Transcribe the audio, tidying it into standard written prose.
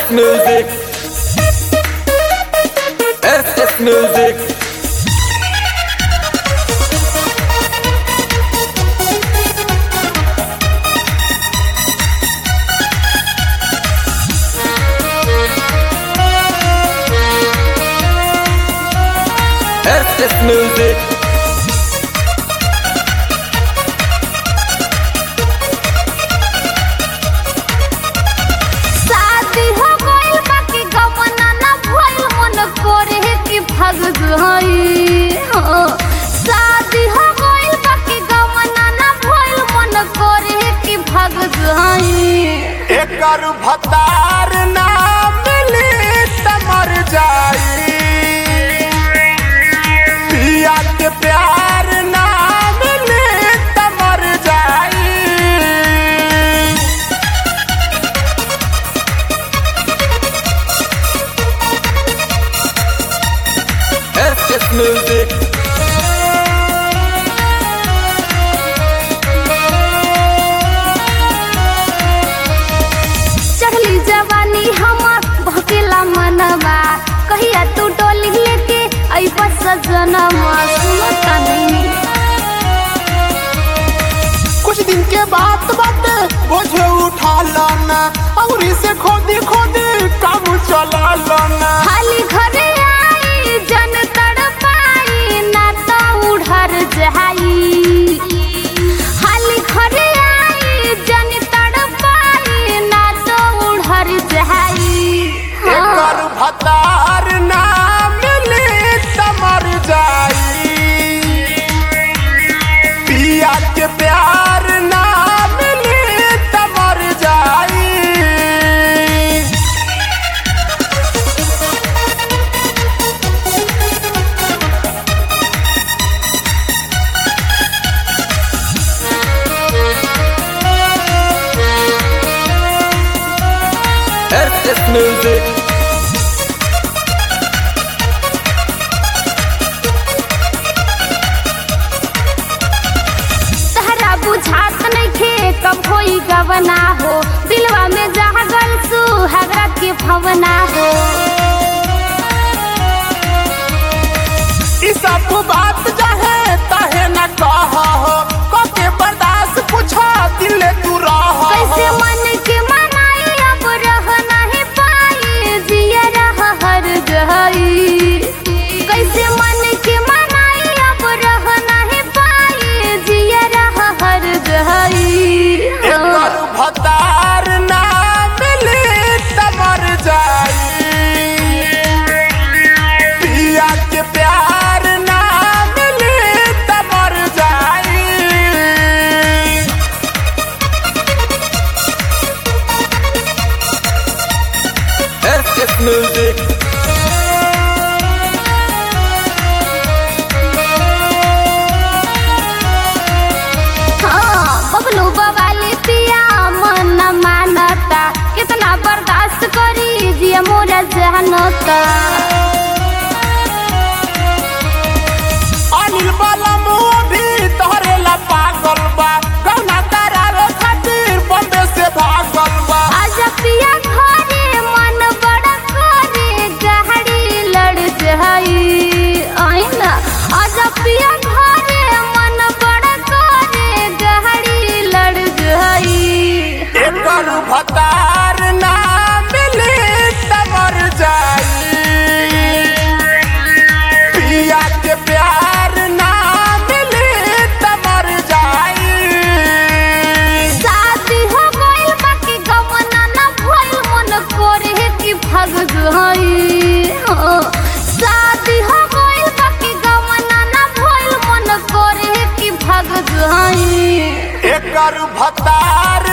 SS Music. SS Music. SS Music. भाग जाई शादी हो गइल बाकी गमना ना भइल मन करे कि भाग जाई एकर भतार ना मिली त मर जाई पिया के प्यार ना मिली त मर जाई SS Music. चढ़ली जवानी हमार भकेला मनवा कहिया तू डोली लेके आई बस सजनवा सुनता नहीं कुछ दिन के बात बोझे उठा लाना और इसे खोदी खोदी काम चला लाना खाली घरे आई जन तड़पाई ना तो उड़र जाई खाली घरे आई जन तड़पाई ना तो उड़र जाई एकर भतार ना मिली त मर जाई पिया के प्यार ना मिली त मर जाई SS Music. तहरा बुझात नइखे कब होई गवना हो दिलवा में जागल सुहागरा के भवना हो ई सब बात चाहे ताहे न कहा हो के बर्दाश्त पूछा दिल तू रहा कैसे मन के मनाई अब रह नहीं पाई जिया रह हर जई कैसे मन के मनाई अब रह नहीं पाई जिया रह हर जई एकर भतार ना मिली त मर जाई पिया के प्यार ना मिली त मर जाई SS Music. हाँ बबलू बवाली पिया मन न मानता कितना बर्दाश्त करी जिया मोरा जानता अनिल वाला मुँह भी तोहरे ला पागल बा गहना करावे खातिर बम्बे से भागल बा आजा पिया घरे मन बड़ा करे गाड़ी लड़ जाई आईना आजा पिया घरे मन बड़ा करे गाड़ी लड़ जाई एकर भतार ना मिली त मर जाई पिया के प्यार ना मिली त मर जाई शादी हो गइल बाकी गमना ना भइल मन करे कि भाग जाई शादी हो गइल बाकी गमना ना भइल मन करे कि भाग जाई एकर भतार